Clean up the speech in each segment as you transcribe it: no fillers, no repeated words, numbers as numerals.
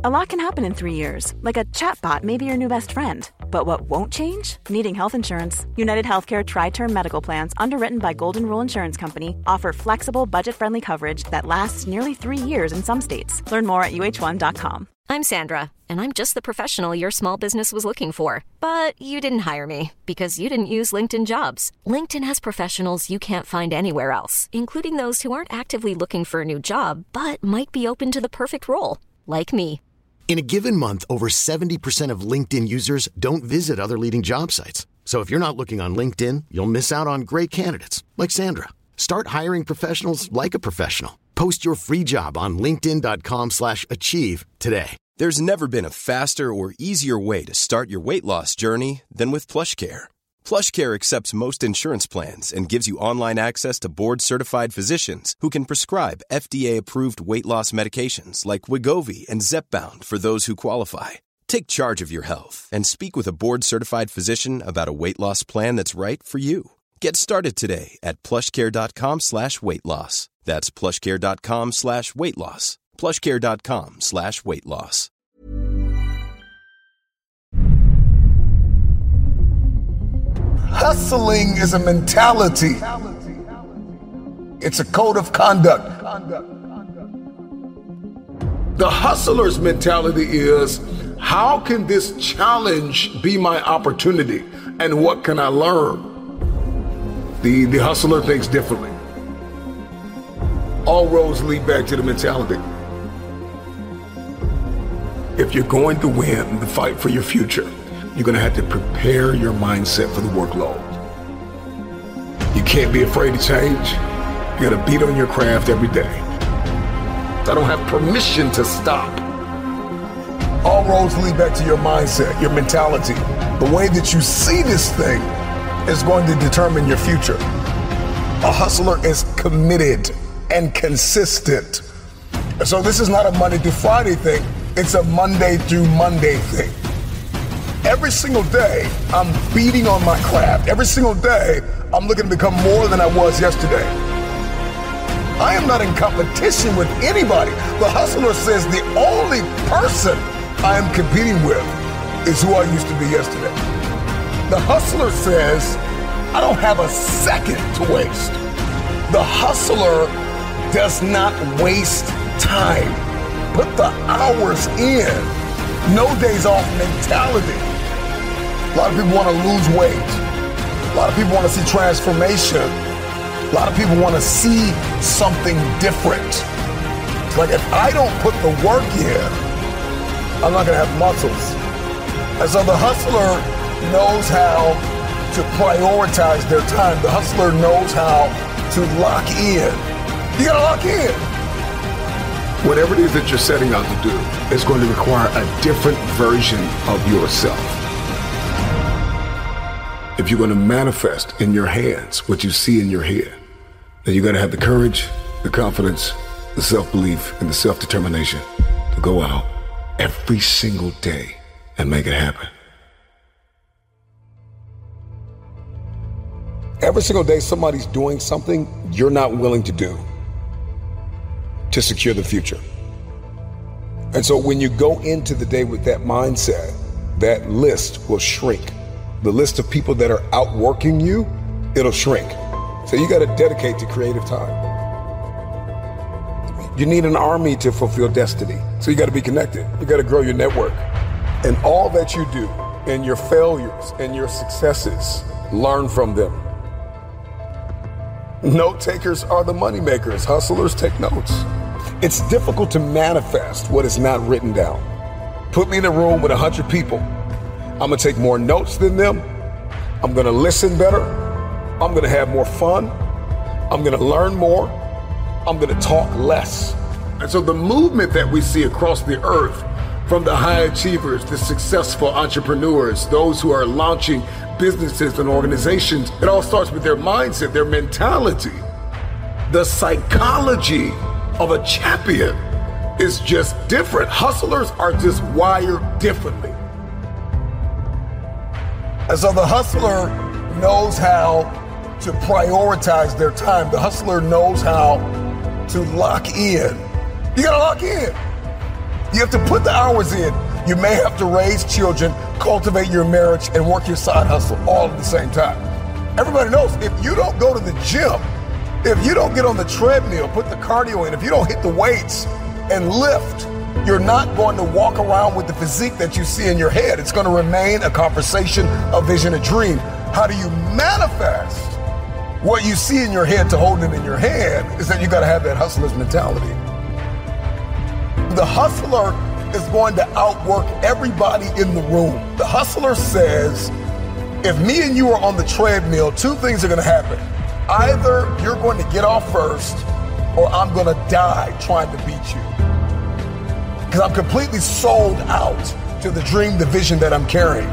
A lot can happen in 3 years, like a chatbot may be your new best friend. But what won't change? Needing health insurance. United Healthcare Tri-Term Medical Plans, underwritten by Golden Rule Insurance Company, offer flexible, budget-friendly coverage that lasts nearly 3 years in some states. Learn more at uh1.com. I'm Sandra, and I'm just the professional your small business was looking for. But you didn't hire me because you didn't use LinkedIn Jobs. LinkedIn has professionals you can't find anywhere else, including those who aren't actively looking for a new job, but might be open to the perfect role, like me. In a given month, over 70% of LinkedIn users don't visit other leading job sites. So if you're not looking on LinkedIn, you'll miss out on great candidates like Sandra. Start hiring professionals like a professional. Post your free job on linkedin.com/achieve today. There's never been a faster or easier way to start your weight loss journey than with PlushCare. PlushCare accepts most insurance plans and gives you online access to board-certified physicians who can prescribe FDA-approved weight loss medications like Wegovy and Zepbound for those who qualify. Take charge of your health and speak with a board-certified physician about a weight loss plan that's right for you. Get started today at plushcare.com/weight loss. That's plushcare.com/weight loss. plushcare.com/weight loss. Hustling is a mentality. It's a code of conduct. The hustler's mentality is, how can this challenge be my opportunity? And what can I learn? The hustler thinks differently. All roads lead back to the mentality. If you're going to win the fight for your future, you're going to have to prepare your mindset for the workload. You can't be afraid to change. You got to beat on your craft every day. I don't have permission to stop. All roads lead back to your mindset, your mentality. The way that you see this thing is going to determine your future. A hustler is committed and consistent. So this is not a Monday through Friday thing. It's a Monday through Monday thing. Every single day, I'm beating on my craft. Every single day, I'm looking to become more than I was yesterday. I am not in competition with anybody. The hustler says the only person I am competing with is who I used to be yesterday. The hustler says, I don't have a second to waste. The hustler does not waste time. Put the hours in. No days off mentality. A lot of people want to lose weight. A lot of people want to see transformation. A lot of people want to see something different. It's like, if I don't put the work in, I'm not going to have muscles. And so the hustler knows how to prioritize their time. The hustler knows how to lock in. You got to lock in. Whatever it is that you're setting out to do is going to require a different version of yourself. If you're going to manifest in your hands what you see in your head, then you got to have the courage, the confidence, the self-belief, and the self-determination to go out every single day and make it happen. Every single day, somebody's doing something you're not willing to do to secure the future. And so when you go into the day with that mindset, that list will shrink. The list of people that are outworking you, it'll shrink. So you got to dedicate to creative time. You need an army to fulfill destiny. So you got to be connected. You got to grow your network. And all that you do, and your failures and your successes, learn from them. Note takers are the money makers. Hustlers take notes. It's difficult to manifest what is not written down. Put me in a room with 100 people. I'm gonna take more notes than them. I'm gonna listen better. I'm gonna have more fun. I'm gonna learn more. I'm gonna talk less. And so the movement that we see across the earth, from the high achievers, the successful entrepreneurs, those who are launching businesses and organizations, it all starts with their mindset, their mentality. The psychology of a champion is just different. Hustlers are just wired differently. And so the hustler knows how to prioritize their time. The hustler knows how to lock in. You gotta lock in. You have to put the hours in. You may have to raise children, cultivate your marriage, and work your side hustle all at the same time. Everybody knows if you don't go to the gym, if you don't get on the treadmill, put the cardio in, if you don't hit the weights and lift, you're not going to walk around with the physique that you see in your head. It's going to remain a conversation, a vision, a dream. How do you manifest what you see in your head to hold it in your hand is that you got to have that hustler's mentality. The hustler is going to outwork everybody in the room. The hustler says, if me and you are on the treadmill, two things are going to happen. Either you're going to get off first or I'm going to die trying to beat you. Because I'm completely sold out to the dream, the vision that I'm carrying.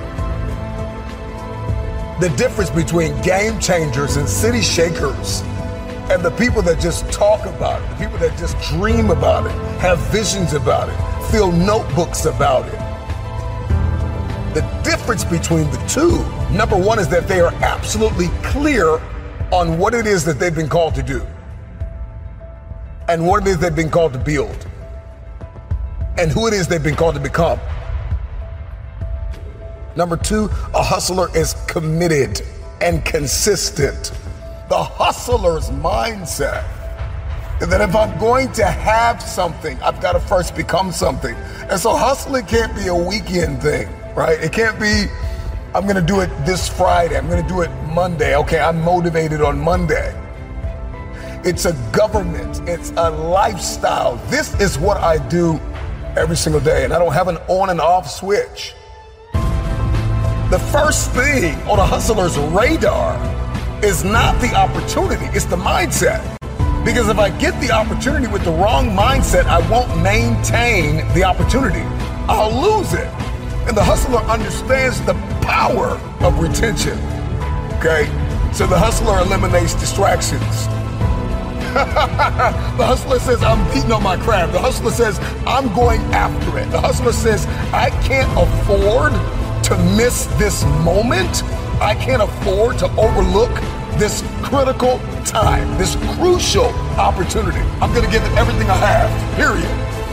The difference between game changers and city shakers and the people that just talk about it, the people that just dream about it, have visions about it, fill notebooks about it. The difference between the two, number one, is that they are absolutely clear on what it is that they've been called to do and what it is they've been called to build and who it is they've been called to become. Number two, a hustler is committed and consistent. The hustler's mindset is that if I'm going to have something, I've got to first become something. And so hustling can't be a weekend thing, right? It can't be, I'm going to do it this Friday. I'm going to do it Monday. Okay, I'm motivated on Monday. It's a government. It's a lifestyle. This is what I do every single day, and I don't have an on and off switch. The first thing on a hustler's radar is not the opportunity, it's the mindset. Because if I get the opportunity with the wrong mindset, I won't maintain the opportunity. I'll lose it. And the hustler understands the power of retention, okay? So the hustler eliminates distractions. The hustler says, I'm beating on my craft. The hustler says, I'm going after it. The hustler says, I can't afford to miss this moment. I can't afford to overlook this critical time, this crucial opportunity. I'm gonna give it everything I have, period.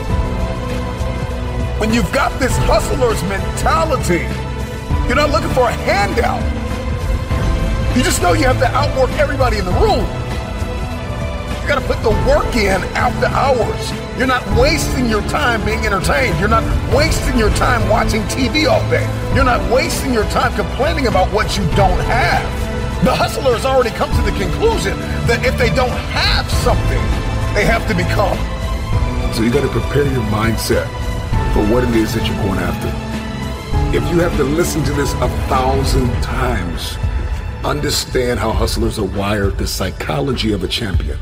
When you've got this hustler's mentality, you're not looking for a handout. You just know you have to outwork everybody in the room. You gotta put the work in after hours. You're not wasting your time being entertained. You're not wasting your time watching TV all day. You're not wasting your time complaining about what you don't have. The hustler has already come to the conclusion that if they don't have something, they have to become. So you gotta prepare your mindset for what it is that you're going after. If you have to listen to this 1,000 times, understand how hustlers are wired, the psychology of a champion.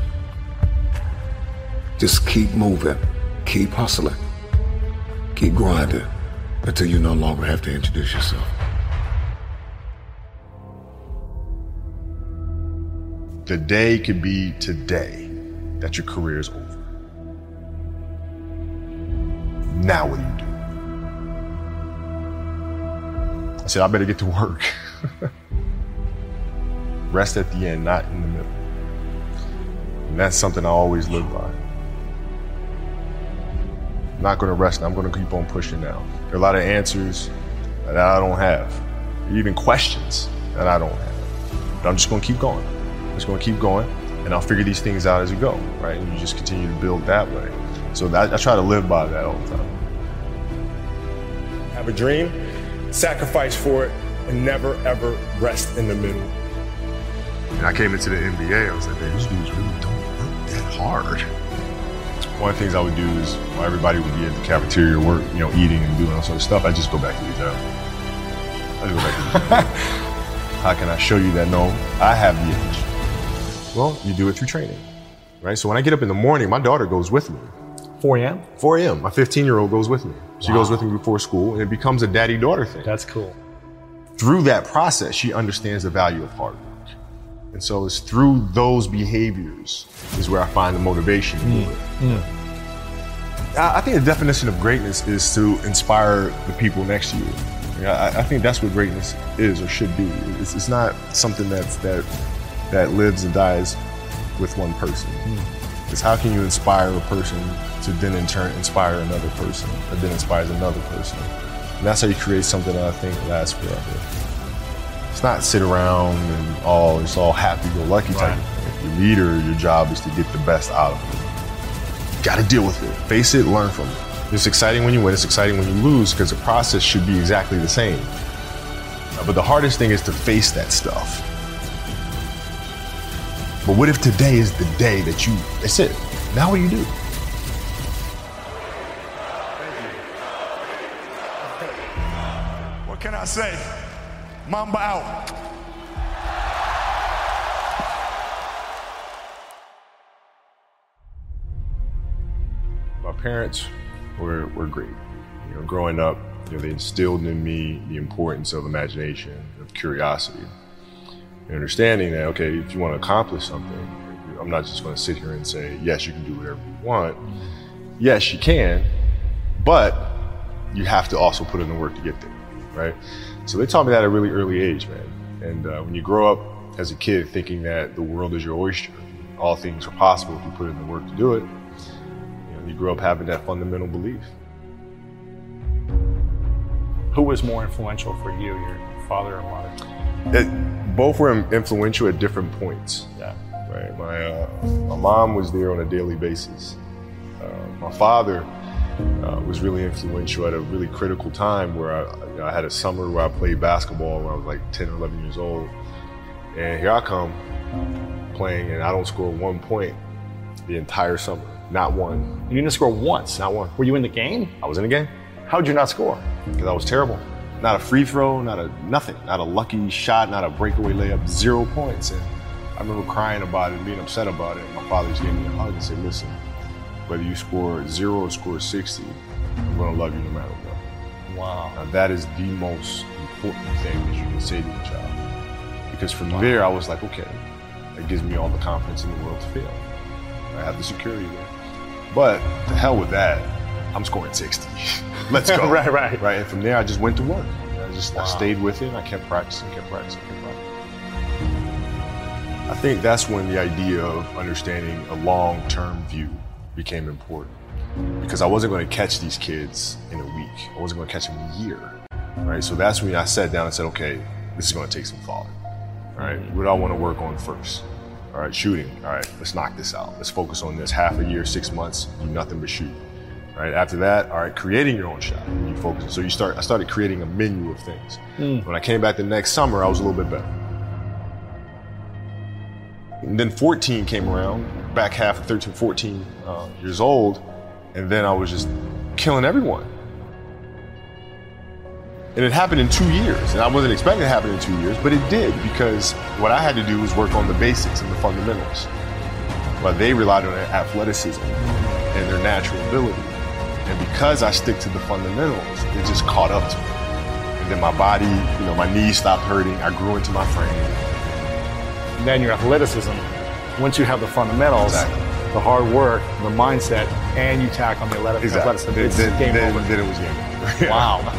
Just keep moving, keep hustling, keep grinding until you no longer have to introduce yourself. The day could be today that your career is over. Now what do? I said, I better get to work. Rest at the end, not in the middle. And that's something I always live by. I'm not gonna rest, I'm gonna keep on pushing now. There are a lot of answers that I don't have, even questions that I don't have. But I'm just gonna keep going. I'm just gonna keep going, and I'll figure these things out as you go, right? And you just continue to build that way. So I try to live by that all the time. Have a dream, sacrifice for it, and never ever rest in the middle. And I came into the NBA, I was like, man, these dudes really don't work that hard. One of the things I would do is while everybody would be at the cafeteria work, eating and doing all sort of stuff, I just go back to the job. How can I show you that, no, I have the edge? Well, you do it through training, right? So when I get up in the morning, my daughter goes with me. 4 a.m.? 4 a.m. My 15-year-old goes with me. She goes with me before school, and it becomes a daddy-daughter thing. That's cool. Through that process, she understands the value of hard work. And so it's through those behaviors is where I find the motivation to do it. I think the definition of greatness is to inspire the people next to you. I think that's what greatness is or should be. It's not something that lives and dies with one person. It's how can you inspire a person to then in turn inspire another person, that then inspires another person. And that's how you create something that I think lasts forever. It's not sit around and it's all happy-go-lucky type of thing. If you're a leader, your job is to get the best out of it. You gotta deal with it. Face it, learn from it. It's exciting when you win, it's exciting when you lose, because the process should be exactly the same. But the hardest thing is to face that stuff. But what if today is the day that's it? Now what do you do? What can I say? Mamba out. My parents were great. Growing up, they instilled in me the importance of imagination, of curiosity, and understanding that, okay, if you want to accomplish something, I'm not just going to sit here and say, yes, you can do whatever you want. Yes, you can, but you have to also put in the work to get there, right? So they taught me that at a really early age, man. And when you grow up as a kid thinking that the world is your oyster, all things are possible if you put in the work to do it, you grow up having that fundamental belief. Who was more influential for you, your father or mother? Both were influential at different points. Yeah. Right. My mom was there on a daily basis. My father was really influential at a really critical time where I had a summer where I played basketball when I was like 10 or 11 years old. And here I come playing and I don't score 1 point the entire summer. Not one. You didn't score once? Not one. Were you in the game? I was in the game. How'd you not score? Because I was terrible. Not a free throw, nothing. Not a lucky shot, not a breakaway layup, 0 points. And I remember crying about it, being upset about it. My father just gave me a hug and said, listen, whether you score 0 or score 60, I'm gonna love you no matter what. Wow. Now that is the most important thing that you can say to a child. Because from there, I was like, okay, that gives me all the confidence in the world to fail. I have the security there. But to hell with that, I'm scoring 60. Let's go. Right. And from there, I just went to work. I stayed with it. I kept practicing. I think that's when the idea of understanding a long-term view became important. Because I wasn't going to catch these kids in a week. I wasn't going to catch them in a year. Right? So that's when I sat down and said, okay, this is going to take some thought. Right? What do I want to work on first? All right, shooting. All right, let's knock this out. Let's focus on this. Half a year, 6 months, do nothing but shoot. Right? After that, all right, creating your own shot. You focus. So I started creating a menu of things. When I came back the next summer, I was a little bit better. And then 14 came around, back half of 13, 14 years old, and then I was just killing everyone. And it happened in 2 years, and I wasn't expecting it to happen in 2 years, but it did, because what I had to do was work on the basics and the fundamentals. While they relied on their athleticism and their natural ability. And because I stick to the fundamentals, it just caught up to me. And then my body, my knees stopped hurting, I grew into my frame. And then your athleticism, once you have the fundamentals, the hard work, the mindset, and you tack on the athleticism, it's game over. Then it was game over. Wow.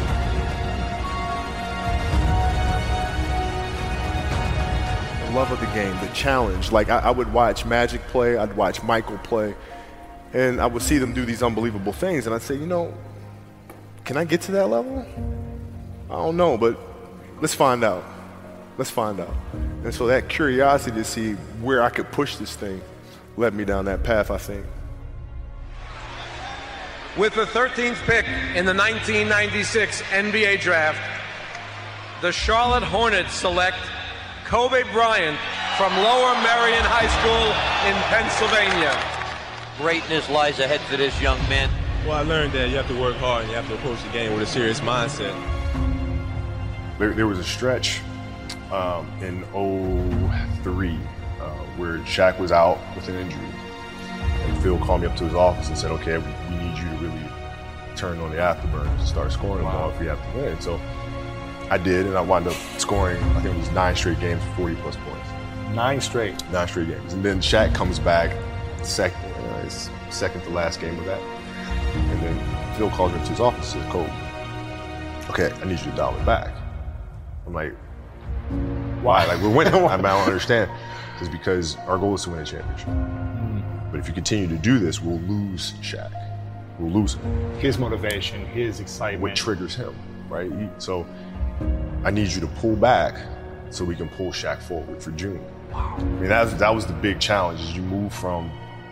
Love of the game, the challenge. Like I would watch Magic play, I'd watch Michael play, and I would see them do these unbelievable things, and I'd say, can I get to that level? I don't know, but let's find out. And so that curiosity to see where I could push this thing led me down that path, I think. With the 13th pick in the 1996 NBA Draft, the Charlotte Hornets select Kobe Bryant from Lower Merion High School in Pennsylvania. Greatness lies ahead for this young man. Well, I learned that you have to work hard and you have to approach the game with a serious mindset. There was a stretch in 2003 where Shaq was out with an injury. And Phil called me up to his office and said, okay, we need you to really turn on the afterburners and start scoring the ball if we have to win. So I did, and I wound up scoring, I think it was 9 straight games, 40-plus points. 9 straight? 9 straight games. And then Shaq comes back, his second to last game of that. And then Phil calls me to his office and says, Kobe, okay, I need you to dial it back. I'm like, why? Like, we're winning. I don't understand. It's because our goal is to win a championship. But if you continue to do this, we'll lose Shaq. We'll lose him. His motivation, his excitement. What triggers him, right? So I need you to pull back so we can pull Shaq forward for June. Wow. I mean, that was the big challenge, is you move from,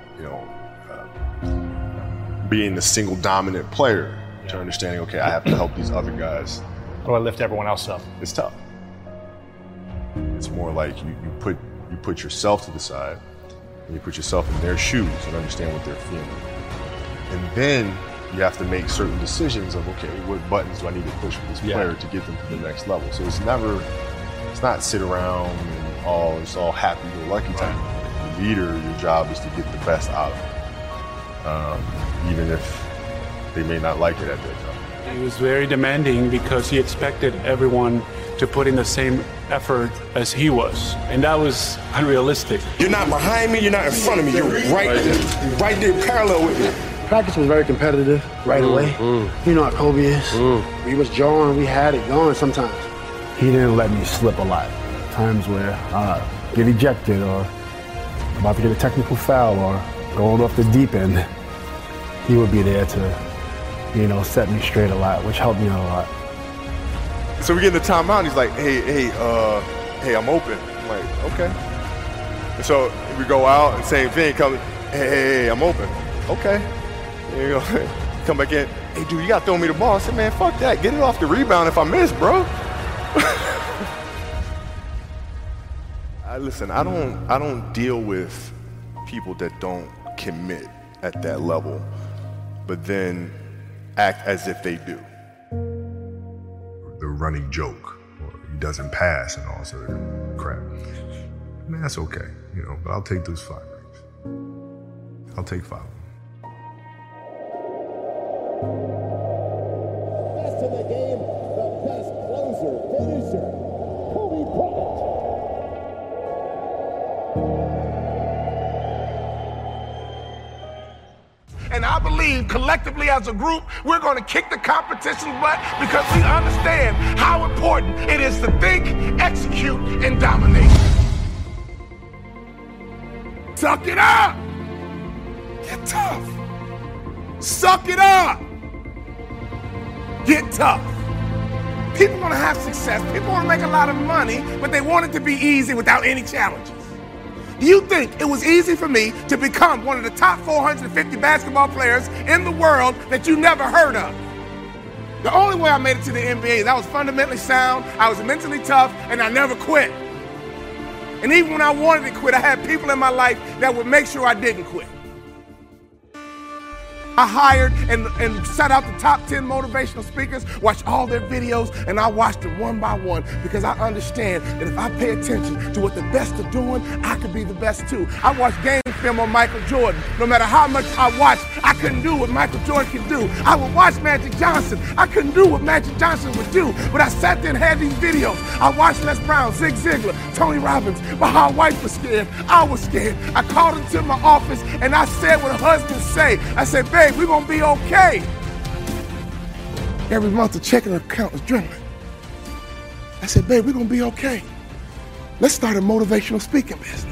being the single dominant player to understanding, okay, I have to help these other guys. How do I lift everyone else up? It's tough. It's more like you put yourself to the side and you put yourself in their shoes and understand what they're feeling. And then you have to make certain decisions of, okay, what buttons do I need to push for this player to get them to the next level? So it's not sit around and it's all happy-go-lucky time. The leader, your job is to get the best out of them, even if they may not like it at that time. He was very demanding because he expected everyone to put in the same effort as he was, and that was unrealistic. You're not behind me, you're not in front of me, you're right there parallel with me. Practice was very competitive right away. You know how Kobe is. We was jawing, we had it going sometimes. He didn't let me slip a lot. Times where I get ejected or about to get a technical foul or going off the deep end, he would be there to, set me straight a lot, which helped me out a lot. So we get in the timeout, and he's like, hey, I'm open. I'm like, okay. And so we go out, and same thing, hey, I'm open. Okay. There you go. Come back in, hey, dude, you got to throw me the ball. I said, man, fuck that. Get it off the rebound if I miss, bro. Listen, I don't deal with people that don't commit at that level, but then act as if they do. The running joke, or he doesn't pass and all sort of crap. I mean, that's okay, but I'll take those 5 rings. I'll take 5 of them. Best in the game, the best closer, finisher, Kobe Bryant. And I believe collectively as a group, we're going to kick the competition's butt because we understand how important it is to think, execute, and dominate. Suck it up! Get tough. Suck it up! Get tough. People want to have success. People want to make a lot of money, but they want it to be easy without any challenges. Do you think it was easy for me to become one of the top 450 basketball players in the world that you never heard of? The only way I made it to the NBA is I was fundamentally sound, I was mentally tough, and I never quit. And even when I wanted to quit, I had people in my life that would make sure I didn't quit. I hired and set out the top 10 motivational speakers, watched all their videos, and I watched them one by one because I understand that if I pay attention to what the best are doing, I could be the best too. I watched game film on Michael Jordan. No matter how much I watched, I couldn't do what Michael Jordan could do. I would watch Magic Johnson. I couldn't do what Magic Johnson would do, but I sat there and had these videos. I watched Les Brown, Zig Ziglar, Tony Robbins, but my wife was scared. I was scared. I called into my office and I said what husbands say. I said, babe, we're gonna be okay. Every month the checking account was dwindling. I said, babe, we're gonna be okay. Let's start a motivational speaking business.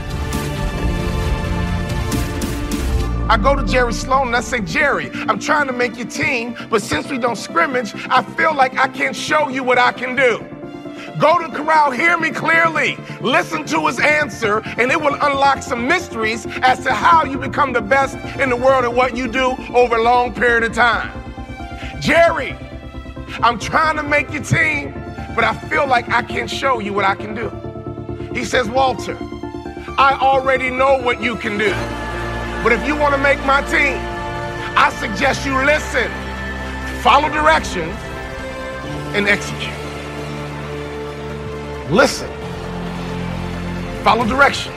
I go to Jerry Sloan and I say, Jerry, I'm trying to make your team, but since we don't scrimmage, I feel like I can't show you what I can do. Go to Corral, hear me clearly, listen to his answer, and it will unlock some mysteries as to how you become the best in the world at what you do over a long period of time. Jerry, I'm trying to make your team, but I feel like I can't show you what I can do. He says, Walter, I already know what you can do, but if you want to make my team, I suggest you listen, follow directions, and execute. Listen, follow directions,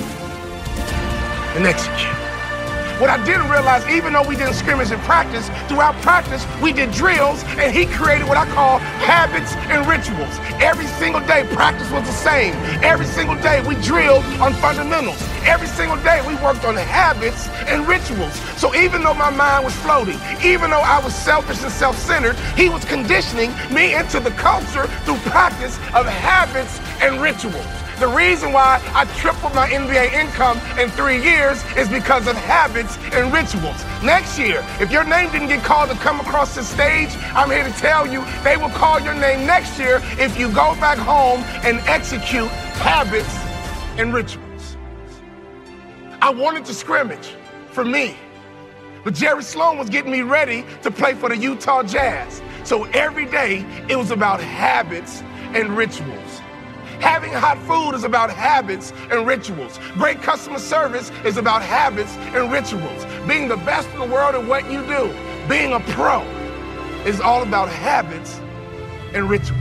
and execute. What I didn't realize, even though we didn't scrimmage in practice, throughout practice, we did drills, and he created what I call habits and rituals. Every single day, practice was the same. Every single day, we drilled on fundamentals. Every single day, we worked on habits and rituals. So even though my mind was floating, even though I was selfish and self-centered, he was conditioning me into the culture through practice of habits and rituals. The reason why I tripled my NBA income in 3 years is because of habits and rituals. Next year, if your name didn't get called to come across the stage, I'm here to tell you they will call your name next year if you go back home and execute habits and rituals. I wanted to scrimmage for me, but Jerry Sloan was getting me ready to play for the Utah Jazz. So every day, it was about habits and rituals. Having hot food is about habits and rituals. Great customer service is about habits and rituals. Being the best in the world at what you do, being a pro, is all about habits and rituals.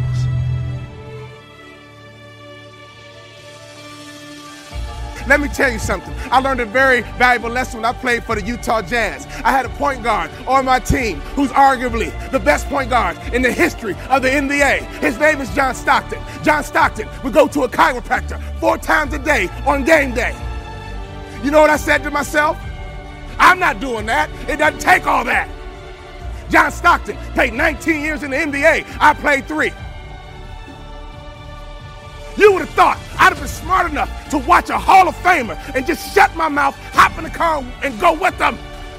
Let me tell you something. I learned a very valuable lesson when I played for the Utah Jazz. I had a point guard on my team who's arguably the best point guard in the history of the NBA. His name is John Stockton. John Stockton would go to a chiropractor 4 times a day on game day. You know what I said to myself? I'm not doing that. It doesn't take all that. John Stockton played 19 years in the NBA. I played 3. You would have thought I'd have been smart enough to watch a Hall of Famer and just shut my mouth, hop in the car, and go with them.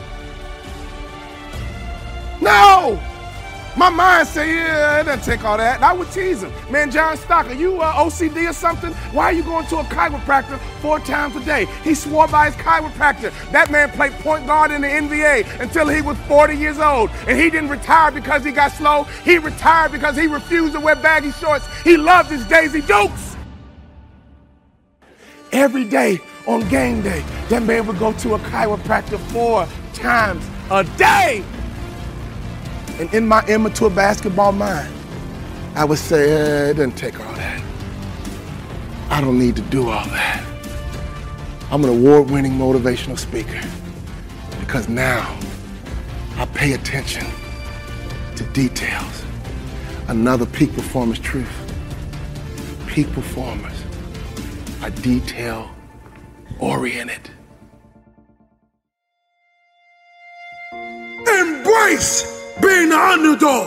No! My mind said, yeah, it doesn't take all that. And I would tease him. Man, John Stockton, you OCD or something? Why are you going to a chiropractor 4 times a day? He swore by his chiropractor. That man played point guard in the NBA until he was 40 years old. And he didn't retire because he got slow. He retired because he refused to wear baggy shorts. He loved his Daisy Dukes. Every day on game day, that man would go to a chiropractor 4 times a day. And in my immature basketball mind, I would say, it doesn't take all that. I don't need to do all that. I'm an award-winning motivational speaker because now I pay attention to details. Another peak performance truth. Peak performers are detail-oriented. Embrace being the underdog.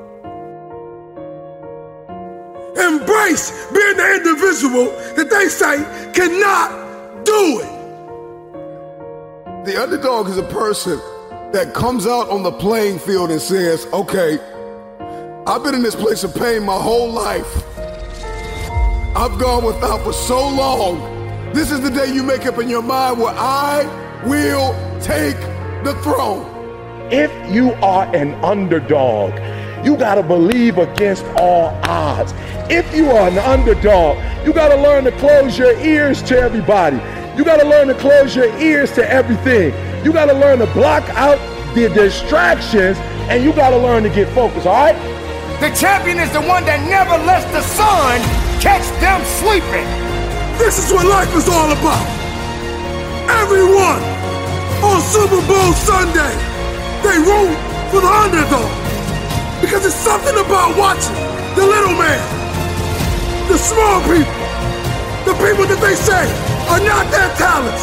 Embrace being the individual that they say cannot do it. The underdog is a person that comes out on the playing field and says, okay, I've been in this place of pain my whole life. I've gone without for so long. This is the day you make up in your mind where I will take the throne. If you are an underdog, you gotta believe against all odds. If you are an underdog, you gotta learn to close your ears to everybody. You gotta learn to close your ears to everything. You gotta learn to block out the distractions, and you gotta learn to get focused, all right? The champion is the one that never lets the sun catch them sleeping. This is what life is all about. Everyone on Super Bowl Sunday, they root for the underdog because it's something about watching the little man, the small people, the people that they say are not that talented.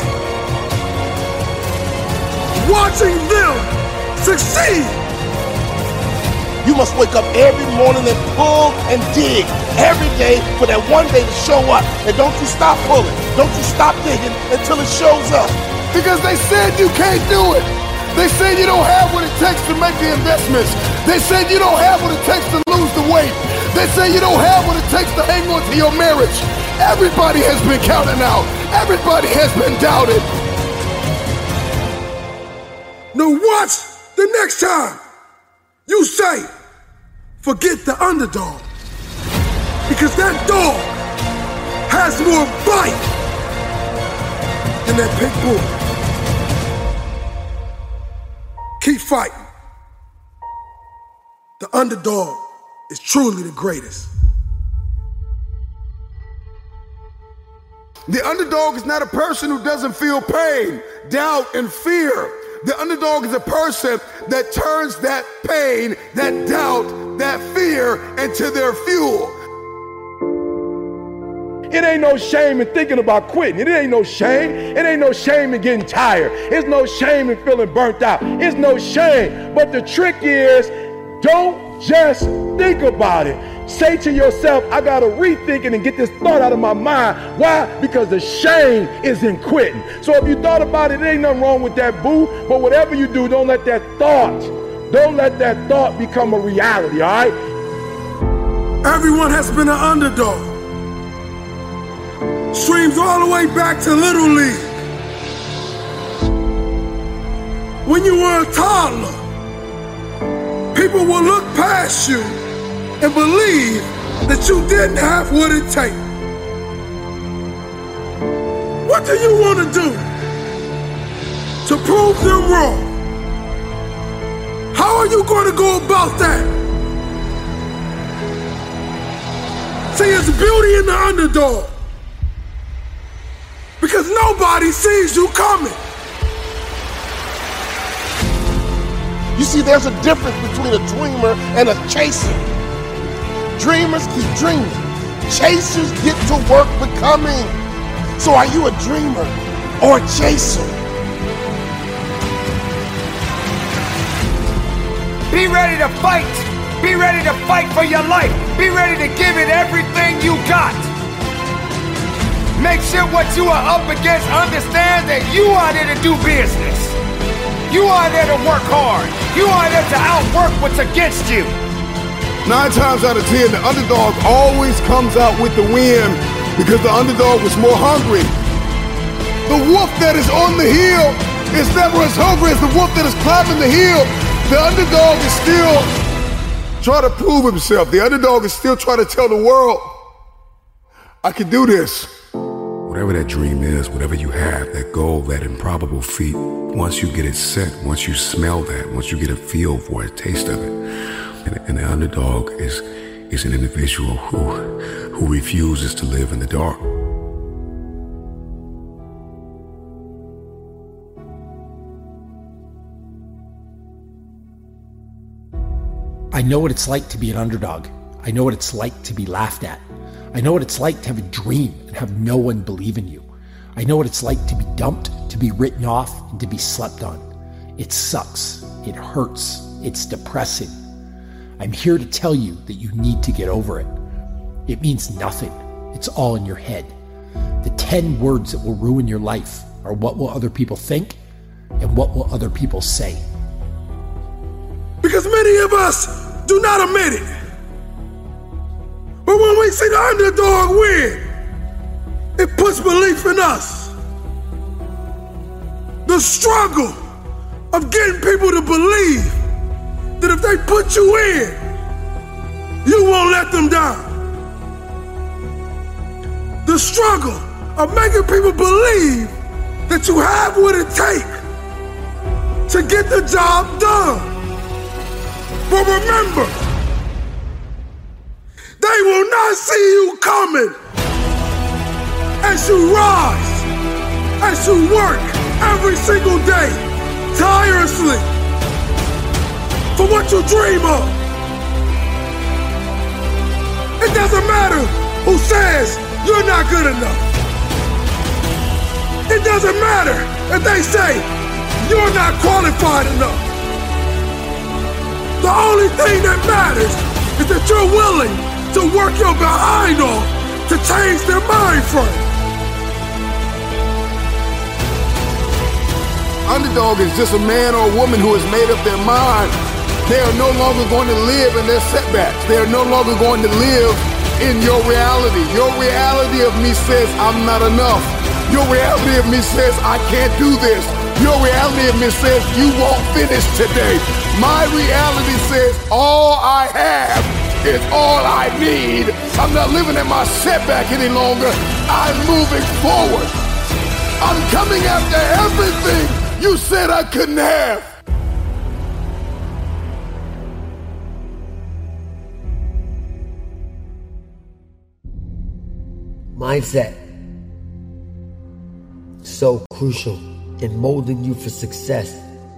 Watching them succeed. You must wake up every morning and pull and dig every day for that one day to show up. And don't you stop pulling. Don't you stop digging until it shows up. Because they said you can't do it. They said you don't have what it takes to make the investments. They said you don't have what it takes to lose the weight. They say you don't have what it takes to hang on to your marriage. Everybody has been counted out. Everybody has been doubted. Now watch the next time you say, forget the underdog. Because that dog has more bite than that pit bull. Keep fighting. The underdog is truly the greatest. The underdog is not a person who doesn't feel pain, doubt, and fear. The underdog is a person that turns that pain, that doubt, that fear into their fuel. It ain't no shame in thinking about quitting. It ain't no shame. It ain't no shame in getting tired. It's no shame in feeling burnt out. It's no shame. But the trick is, don't just think about it. Say to yourself, I got to rethink it and get this thought out of my mind. Why? Because the shame is in quitting. So if you thought about it, there ain't nothing wrong with that, boo. But whatever you do, don't let that thought become a reality, all right? Everyone has been an underdog. Streams all the way back to Little League. When you were a toddler, people will look past you and believe that you didn't have what it takes. What do you want to do to prove them wrong? How are you going to go about that? See, it's beauty in the underdog. Because nobody sees you coming. You see, there's a difference between a dreamer and a chaser. Dreamers keep dreaming. Chasers get to work becoming. So are you a dreamer or a chaser? Be ready to fight. Be ready to fight for your life. Be ready to give it everything you got. Make sure what you are up against understands that you are there to do business. You are there to work hard. You are there to outwork what's against you. 9 times out of 10, the underdog always comes out with the win because the underdog was more hungry. The wolf that is on the hill is never as hungry as the wolf that is climbing the hill. The underdog is still trying to prove himself. The underdog is still trying to tell the world, I can do this. Whatever that dream is, whatever you have, that goal, that improbable feat, once you get it set, once you smell that, once you get a feel for it, a taste of it, and the underdog is an individual who refuses to live in the dark. I know what it's like to be an underdog. I know what it's like to be laughed at. I know what it's like to have a dream and have no one believe in you. I know what it's like to be dumped, to be written off, and to be slept on. It sucks. It hurts. It's depressing. I'm here to tell you that you need to get over it. It means nothing. It's all in your head. The 10 words that will ruin your life are what will other people think and what will other people say. Because many of us do not admit it. But when we see the underdog win, it puts belief in us. The struggle of getting people to believe that if they put you in, you won't let them down. The struggle of making people believe that you have what it takes to get the job done. But remember, they will not see you coming as you rise, as you work every single day, tirelessly, for what you dream of. It doesn't matter who says you're not good enough. It doesn't matter if they say you're not qualified enough. The only thing that matters is that you're willing to work your behind off to change their mind frame. Underdog is just a man or a woman who has made up their mind. They are no longer going to live in their setbacks. They are no longer going to live in your reality. Your reality of me says I'm not enough. Your reality of me says I can't do this. Your reality of me says you won't finish today. My reality says all I have is all I need. I'm not living in my setback any longer. I'm moving forward. I'm coming after everything you said I couldn't have. Mindset. So crucial in molding you for success.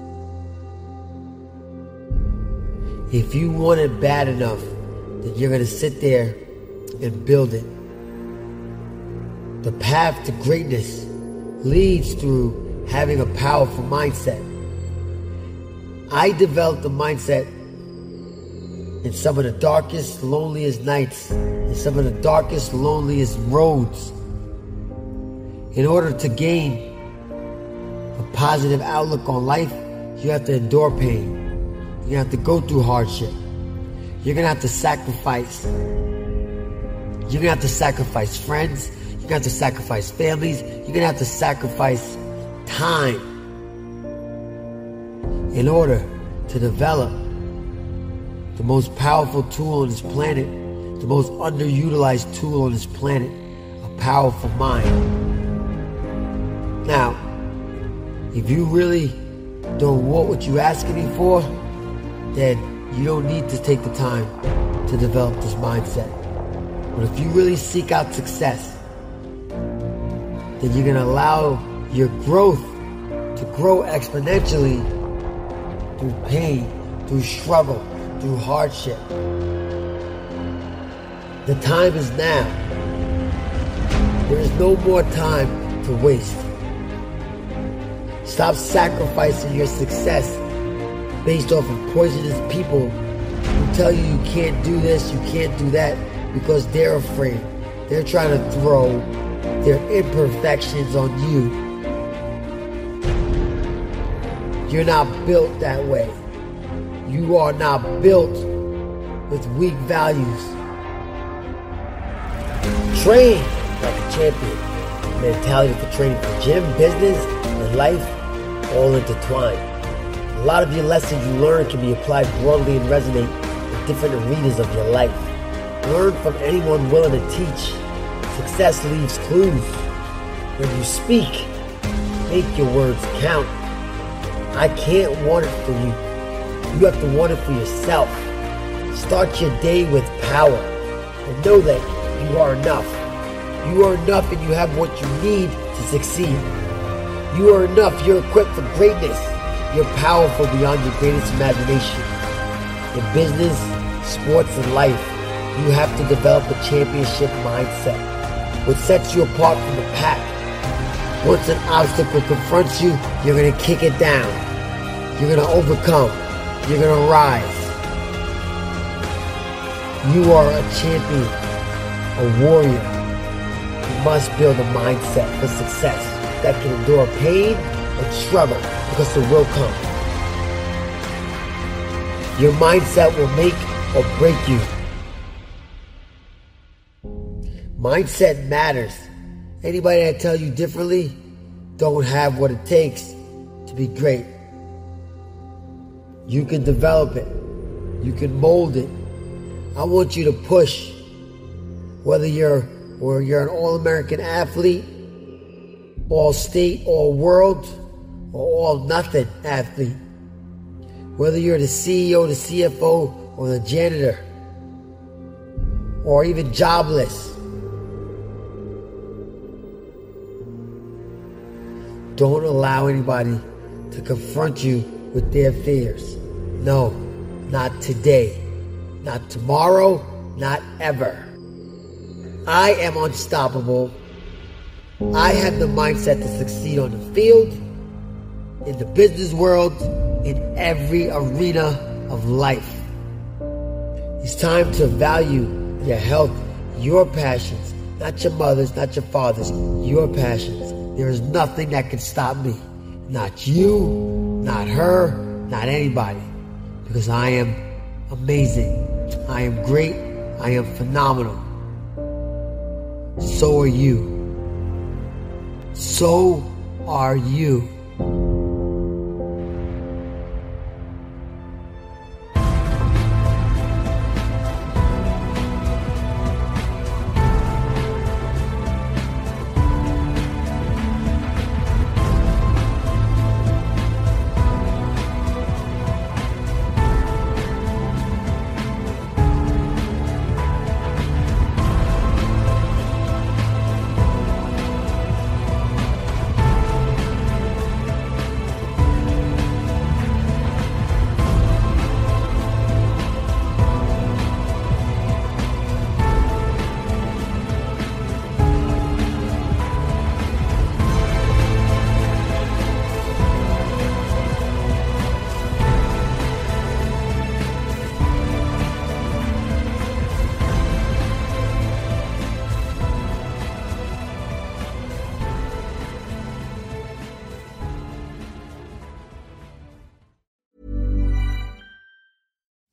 If you want it bad enough, then you're going to sit there and build it. The path to greatness leads through having a powerful mindset. I developed a mindset in some of the darkest, loneliest nights, in some of the darkest, loneliest roads. In order to gain a positive outlook on life, you have to endure pain. You have to go through hardship. You're going to have to sacrifice. You're going to have to sacrifice friends. You're going to have to sacrifice families. You're going to have to sacrifice time in order to develop the most powerful tool on this planet, the most underutilized tool on this planet, a powerful mind. Now, if you really don't want what you're asking me for, then you don't need to take the time to develop this mindset. But if you really seek out success, then you're going to allow your growth to grow exponentially through pain, through struggle, through hardship. The time is now. There is no more time to waste. Stop sacrificing your success based off of poisonous people who tell you you can't do this, you can't do that, because they're afraid. They're trying to throw their imperfections on you. You're not built that way. You are not built with weak values. Train like a champion. Mentality for training for gym, business, and life, all intertwined. A lot of your lessons you learn can be applied broadly and resonate in different arenas of your life. Learn from anyone willing to teach. Success leaves clues. When you speak, make your words count. I can't want it for you. You have to want it for yourself. Start your day with power and know that you are enough. You are enough and you have what you need to succeed. You are enough. You're equipped for greatness. You're powerful beyond your greatest imagination. In business, sports, and life, you have to develop a championship mindset. What sets you apart from the pack. Once an obstacle confronts you, you're going to kick it down. You're going to overcome. You're going to rise. You are a champion, a warrior. You must build a mindset for success that can endure pain and struggle, because it will come. Your mindset will make or break you. Mindset matters. Anybody that tells you differently don't have what it takes to be great. You can develop it. You can mold it. I want you to push. Whether you're an all-American athlete, all-state, all-world, or all-nothing athlete. Whether you're the CEO, the CFO, or the janitor, or even jobless. Don't allow anybody to confront you with their fears. No, not today. Not tomorrow, not ever. I am unstoppable. I have the mindset to succeed on the field, in the business world, in every arena of life. It's time to value your health, your passions, not your mother's, not your father's, your passions. There is nothing that can stop me. Not you, not her, not anybody. Because I am amazing. I am great. I am phenomenal. So are you. So are you.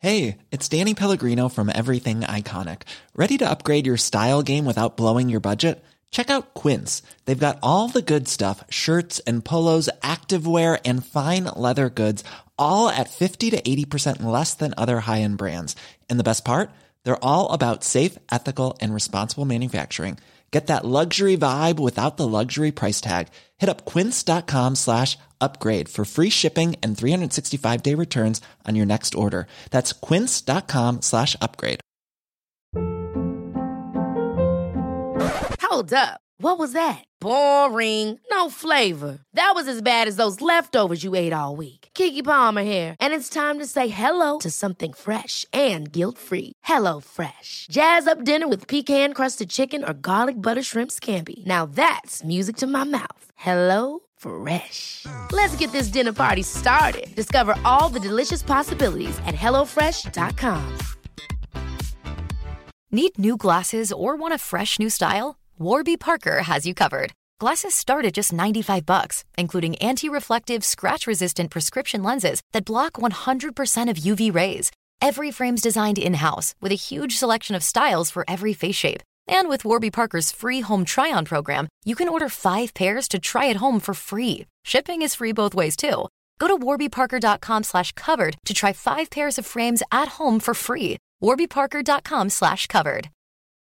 Hey, it's Danny Pellegrino from Everything Iconic. Ready to upgrade your style game without blowing your budget? Check out Quince. They've got all the good stuff, shirts and polos, activewear, and fine leather goods, all at 50 to 80% less than other high-end brands. And the best part? They're all about safe, ethical, and responsible manufacturing. Get that luxury vibe without the luxury price tag. Hit up quince.com/upgrade for free shipping and 365-day returns on your next order. That's quince.com/upgrade. Hold up. What was that? Boring. No flavor. That was as bad as those leftovers you ate all week. Keke Palmer here. And it's time to say hello to something fresh and guilt-free. Hello Fresh. Jazz up dinner with pecan-crusted chicken or garlic butter shrimp scampi. Now that's music to my mouth. Hello Fresh. Let's get this dinner party started. Discover all the delicious possibilities at HelloFresh.com. Need new glasses or want a fresh new style? Warby Parker has you covered. Glasses start at just $95, including anti-reflective, scratch-resistant prescription lenses that block 100% of UV rays. Every frame's designed in-house with a huge selection of styles for every face shape. And with Warby Parker's free home try-on program, you can order 5 pairs to try at home for free. Shipping is free both ways, too. Go to warbyparker.com/covered to try 5 pairs of frames at home for free. warbyparker.com/covered.